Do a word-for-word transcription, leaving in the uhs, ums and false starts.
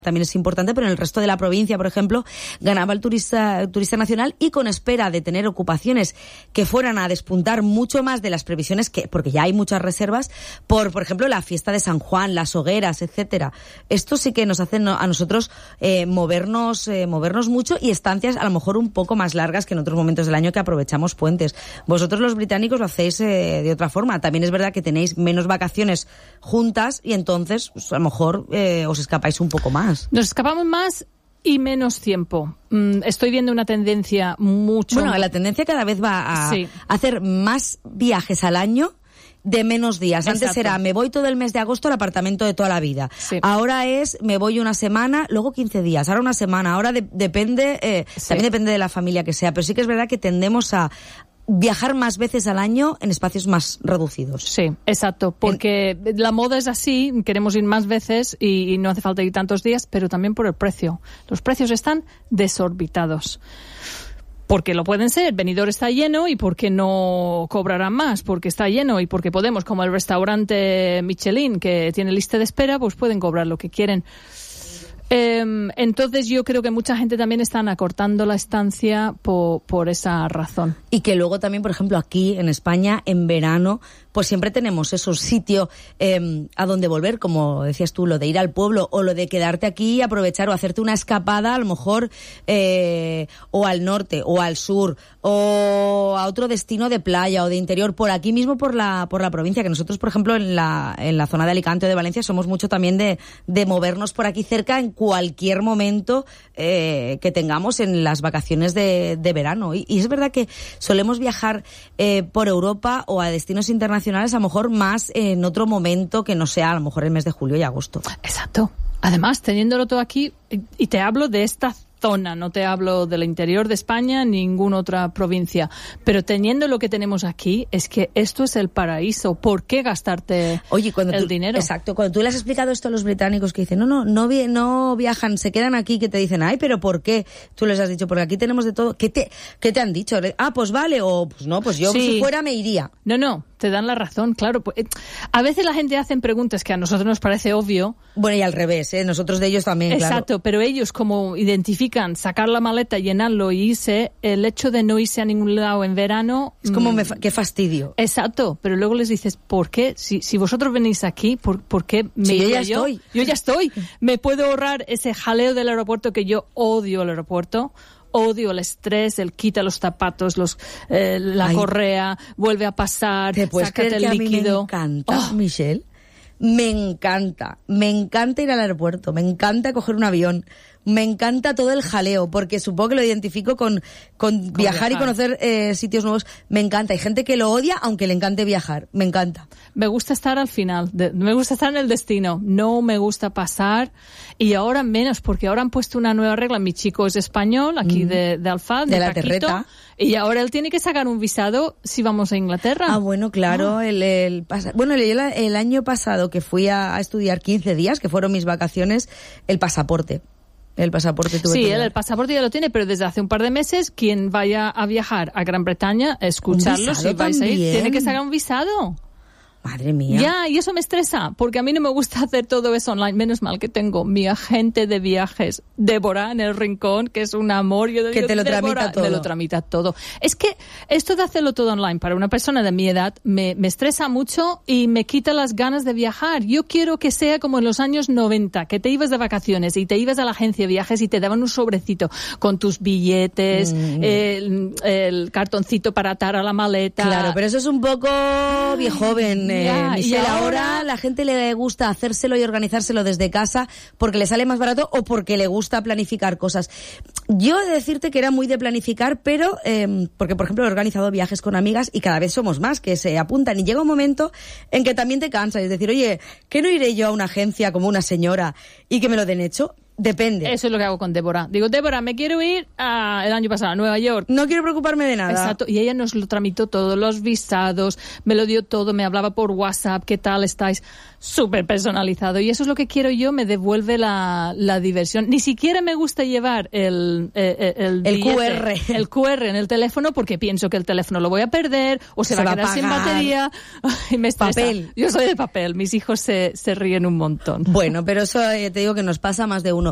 también es importante, pero en el resto de la provincia, por ejemplo, ganaba el turista, turista nacional, y con espera de tener ocupaciones que fueran a despuntar mucho más de las previsiones, que porque ya hay muchas reservas, por por ejemplo la fiesta de San Juan, las hogueras, etcétera. Esto sí que nos hace a nosotros eh, movernos eh, movernos mucho, y estancias a lo mejor un poco más largas que en otros momentos del año que aprovechamos puentes. Vosotros los británicos lo hacéis eh, de otra forma. También es verdad que tenéis menos vacaciones juntas y entonces pues, a lo mejor eh, os escapáis un poco más. Nos escapamos más y menos tiempo. Mm, estoy viendo una tendencia mucho... Bueno, la tendencia cada vez va a sí. hacer más viajes al año de menos días. Exacto. Antes era, me voy todo el mes de agosto al apartamento de toda la vida. Sí. Ahora es, me voy una semana, luego quince días, ahora una semana. Ahora de, depende, eh, sí. también depende de la familia que sea, pero sí que es verdad que tendemos a viajar más veces al año en espacios más reducidos. Sí, exacto, porque en... la moda es así, queremos ir más veces y, y no hace falta ir tantos días, pero también por el precio. Los precios están desorbitados. Porque lo pueden ser, Benidorm está lleno y porque no cobrarán más, porque está lleno y porque podemos, como el restaurante Michelin que tiene lista de espera, pues pueden cobrar lo que quieren. Eh, entonces yo creo que mucha gente también están acortando la estancia por, por esa razón. Y que luego también, por ejemplo, aquí en España, en verano, pues siempre tenemos esos sitios eh, a donde volver, como decías tú, lo de ir al pueblo o lo de quedarte aquí y aprovechar o hacerte una escapada, a lo mejor, eh, o al norte o al sur o a otro destino de playa o de interior, por aquí mismo, por la por la provincia, que nosotros, por ejemplo, en la en la zona de Alicante o de Valencia somos mucho también de, de movernos por aquí cerca en cualquier momento eh, que tengamos en las vacaciones de, de verano. Y, y es verdad que solemos viajar eh, por Europa o a destinos internacionales a lo mejor más en otro momento que no sea a lo mejor el mes de julio y agosto. Exacto. Además, teniéndolo todo aquí, y te hablo de esta zona, no te hablo del interior de España, ninguna otra provincia, pero teniendo lo que tenemos aquí, es que esto es el paraíso. ¿Por qué gastarte Oye, cuando el tú, dinero? Exacto, cuando tú le has explicado esto a los británicos que dicen, no, no, no, vi, no viajan, se quedan aquí, que te dicen, ay, pero ¿por qué? Tú les has dicho, porque aquí tenemos de todo. ¿Qué te, qué te han dicho? Ah, pues vale, o pues no, pues yo sí. si fuera me iría. No, no, te dan la razón, claro. A veces la gente hace preguntas que a nosotros nos parece obvio. Bueno, y al revés, ¿eh? Nosotros de ellos también, Exacto, claro. Pero ellos como identifican sacar la maleta, llenarlo y irse, el hecho de no irse a ningún lado en verano... Es como, mmm, me fa- qué fastidio. Exacto, pero luego les dices, ¿por qué? Si, si vosotros venís aquí, ¿por, por qué me Si yo iría ya yo? estoy. Yo ya estoy. Me puedo ahorrar ese jaleo del aeropuerto, que yo odio el aeropuerto. Odio el estrés, el quita los zapatos, los eh, la Ay, correa, vuelve a pasar, ¿te puedes sácate creer el que líquido. A mí me encanta, Oh. Michelle? Me encanta, me encanta ir al aeropuerto, me encanta coger un avión, me encanta todo el jaleo, porque supongo que lo identifico con, con, con viajar, viajar y conocer eh, sitios nuevos. Me encanta. Hay gente que lo odia, aunque le encante viajar. Me encanta. Me gusta estar al final, de, me gusta estar en el destino, no me gusta pasar, y ahora menos, porque ahora han puesto una nueva regla. Mi chico es español, aquí mm. de, de Alfaz, de, de la Paquito, Terreta. Y ahora él tiene que sacar un visado si vamos a Inglaterra. Ah, bueno, claro. Oh. El, el, bueno, el, el año pasado que fui a, a estudiar quince días, que fueron mis vacaciones, el pasaporte. El pasaporte tuve Sí, que él el pasaporte ya lo tiene, pero desde hace un par de meses, quien vaya a viajar a Gran Bretaña, escucharlo, si vais a ir, tiene que sacar un visado. Madre mía. Ya, y eso me estresa, porque a mí no me gusta hacer todo eso online. Menos mal que tengo mi agente de viajes, Débora, en el rincón, que es un amor. Yo que digo, te lo Débora, tramita todo. Me lo tramita todo. Es que esto de hacerlo todo online para una persona de mi edad me, me estresa mucho y me quita las ganas de viajar. Yo quiero que sea como en los años noventa, que te ibas de vacaciones y te ibas a la agencia de viajes y te daban un sobrecito con tus billetes, mm. el, el cartoncito para atar a la maleta. Claro, pero eso es un poco viejoven. Eh, ya, Michelle, y ahora, ahora la gente le gusta hacérselo y organizárselo desde casa porque le sale más barato o porque le gusta planificar cosas. Yo he de decirte que era muy de planificar, pero eh, porque, por ejemplo, he organizado viajes con amigas y cada vez somos más que se apuntan, y llega un momento en que también te cansas, es decir, oye, ¿qué no iré yo a una agencia como una señora y que me lo den hecho? Depende. Eso es lo que hago con Débora. Digo, Débora, me quiero ir a, el año pasado a Nueva York. No quiero preocuparme de nada. Exacto. Y ella nos lo tramitó todo, los visados, me lo dio todo, me hablaba por WhatsApp, ¿qué tal estáis? Súper personalizado. Y eso es lo que quiero yo, me devuelve la, la diversión. Ni siquiera me gusta llevar el, el, el, el billete, Q R. El Q R en el teléfono, porque pienso que el teléfono lo voy a perder o se, se va a quedar va a sin batería. Y me estresa. Papel. Yo soy de papel. Mis hijos se, se ríen un montón. Bueno, pero eso eh, te digo que nos pasa a más de uno.